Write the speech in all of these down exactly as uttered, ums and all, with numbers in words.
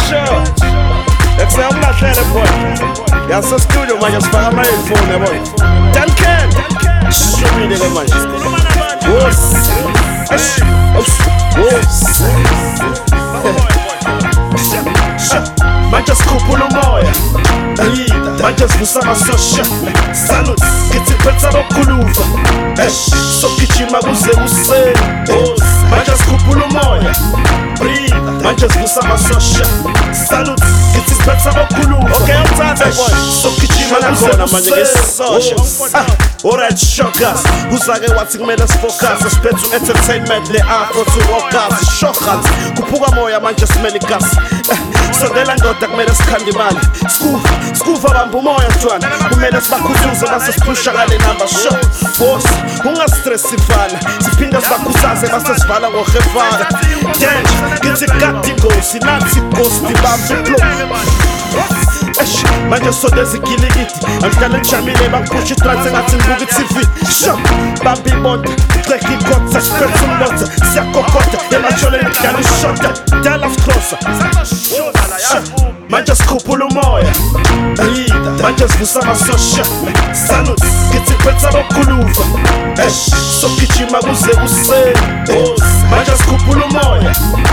sure. Let's say I'm not there, boy. That's a studio, man. Just follow my phone, boy. Dan Ken. Show me the man. Whoos. Whoos. Man just kupula moya. Man just vusa masosha. Salute. Kithi phetha bokuluva. So gijima kuze use. Man just kupula moya. Man just vusa masosha. Salute. Kithi phetha bokuluva. Okay, I'm tired, boy. So gijima kuze use. Alright, shockers. Uzake wathi kumele sifocus. Siphethe entertainment le afro to rockers. Shockers. Kuphuka moya man just smell gas. Sondela ndoda kumele sikhande imali. Skuva, skuva bamba umoya ntwana. Kumele sibakhuzuze base siphusha ngale number show. Boss, ungastress sifana. Siphinda sibakhuthaze base sivala ngohefana. Danger, kithi kati ngosi nathi ghost bamba flow. Esh, manje soda zigilikiti. Angihlale ngijamile bangiphusha itrance ngathi ngibuka i-T V. Shop, bamba ibonda, crack ikotha, siphethe umbotha. Siyakokotha, emashole ngidlala ishota. Dala closer. Manje sikhuphula umoya. Manje sivusa amasosha. Salute, kithi phetha bokuluva. Esh, so gijima kuze use. Manje sikhuphula umoya.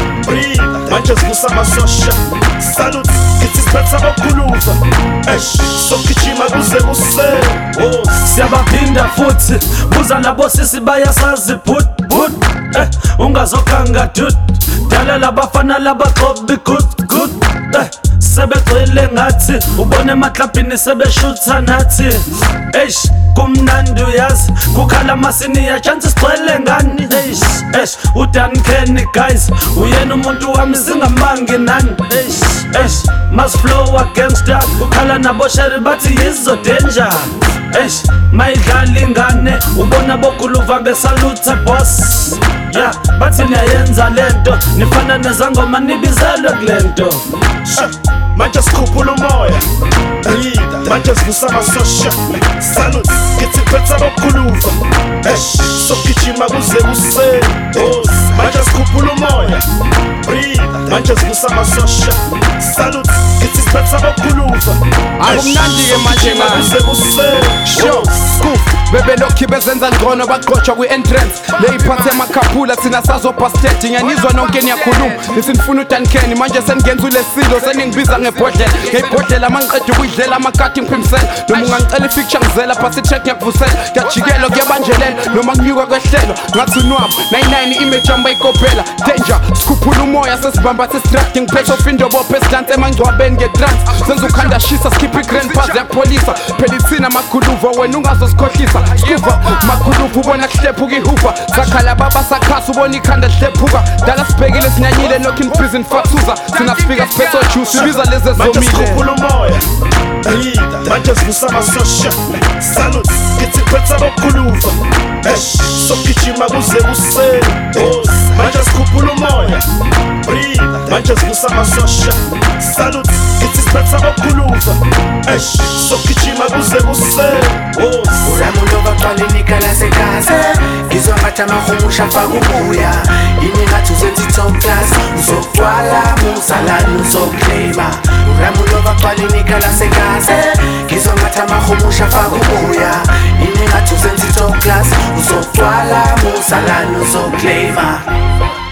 Manje sivusa amasosha. Salute, kithi phetha bokuluva. Esh, so gijima kuze use. Siyabaphinda futhi buza labo sisi bayasazi put put. Eh, ungazokanga dude. Dala labafana labaxobi good good. Eh, sebegcwele ngathi ubone emaklabhini sebeshutha nathi. Eish, kumnandi uyazi kukhala amasiniya chance sigcwele ngani. Eish, eish, uDan Ken guys uyena umuntu wami singamangi nani. Eish, eish, must flow a gangster kukhala nabo sheri bathi yizo danger. Eish, mayidlala ingane ubona bokuluva besalute boss. Yeah, bathi niyayenza lento nifana nezangoma nibizelwe kulento. Manje sikhuphula umoya. Manje sivusa amasosha. Salute, kithi phetha bokuluva. Esh, so gijima kuze use. Manje sikhuphula umoya. Manje sivusa amasosha. Salute, kithi phetha bokuluva. Akumnandi-ke manje kuze use. Show, scoop, bebe lokhi bezenza ngcono baqotshwa kwi-entrance. Leyiphathe emakhaphula thina sazopha stage. Ngiyanizwa nonke niyakhuluma nisinifuna uDan Ken manje seningenza ulesilo seningibiza ngebhodlela. Ngebhodlela mangiqeda ukuyidlela amakati ngiphimisela. Noma ungangicela i-picture ngizela phasi i-check ngiyakuvusela. Ngiyajikela kuyabanjelela noma nginyuka kwehlelo ngathi unwabo nine-nine image yami bayikopela. Danger, sikhuphula umoya sesibamba sesidraft. Ngiphethe ofindobo president emangcwabeni ngetrance. Senza ukhanda shisa skip i-grand pass yapolisa. Phela ithina makhuluva wena ungazosikhohlisa. Skuva makhuluva ubona kuhlephuka ihufa. Sakhala baba sakhasa ubona ikhanda lihlephuka. Dala sibhekile sinyanyile nokho in prison fathuza. Thina sifika siphethe ojuice sibiza lezi ezomile. Sikhuphula umoya. Manje sivusa amasosha. Salute, kithi phetha bokuluva. Esh, so gijima kuze use. Manje sikhuphula umoya. Manje sivusa amasosha. Salute, kithi phetha bokuluva. Esh, so gijima kuze use. Uramulova kwalinika lasekhaya. Ngizwa ngathi amahumusha afaka umoya. Yini ngathi uzenza i-top class. Uzogcwala musalani uzoklema. Uramulova kwalinika lasekhaya. Ngizwa ngathi amahumusha afaka umoya. Yini ngathi uzenza i-top class. Uzogcwala musalani uzoklema.